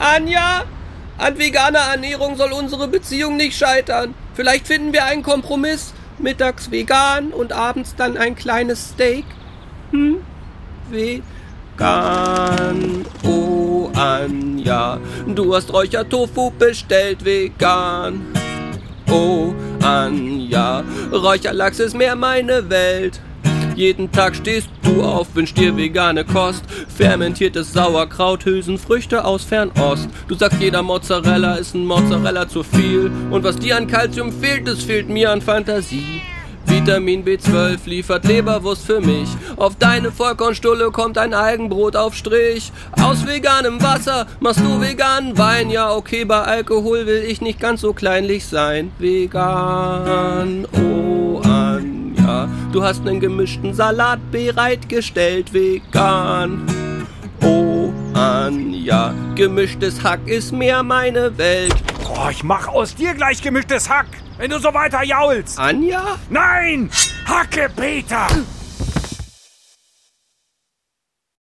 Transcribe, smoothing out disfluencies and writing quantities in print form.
Anja, an veganer Ernährung soll unsere Beziehung nicht scheitern. Vielleicht finden wir einen Kompromiss. Mittags vegan und abends dann ein kleines Steak. Vegan. Oh, Anja, du hast Räuchertofu bestellt, vegan. Oh, Anja, Räucherlachs ist mehr meine Welt. Jeden Tag stehst du auf, wünschst dir vegane Kost. Fermentiertes Sauerkraut, Hülsenfrüchte aus Fernost. Du sagst, jeder Mozzarella ist ein Mozzarella zu viel. Und was dir an Kalzium fehlt, es fehlt mir an Fantasie. Vitamin B12 liefert Leberwurst für mich. Auf deine Vollkornstulle kommt ein Algenbrot auf Strich. Aus veganem Wasser machst du veganen Wein. Ja, okay, bei Alkohol will ich nicht ganz so kleinlich sein. Vegan, oh Anja, du hast einen gemischten Salat bereitgestellt. Vegan, oh Anja, gemischtes Hack ist mehr meine Welt. Oh, ich mach aus dir gleich gemischtes Hack, wenn du so weiter jaulst. Anja? Nein! Hacke Peter!